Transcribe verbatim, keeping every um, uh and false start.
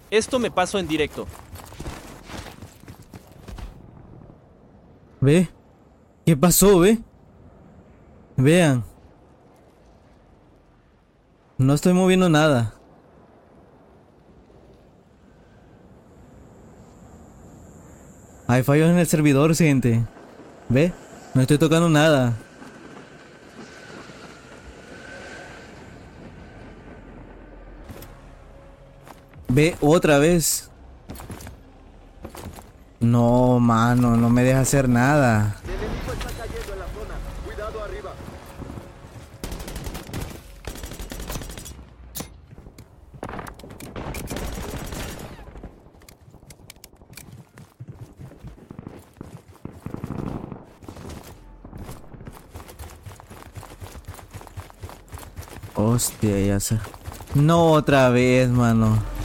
Esto me pasó en directo. ¿Ve? ¿Qué pasó, ve? Vean. No estoy moviendo nada. Hay fallos en el servidor, gente. ¿Ve? No estoy tocando nada. Ve otra vez. No, mano, no me deja hacer nada. El enemigo está cayendo en la zona. Cuidado arriba. Hostia, ya se... No, otra vez, mano.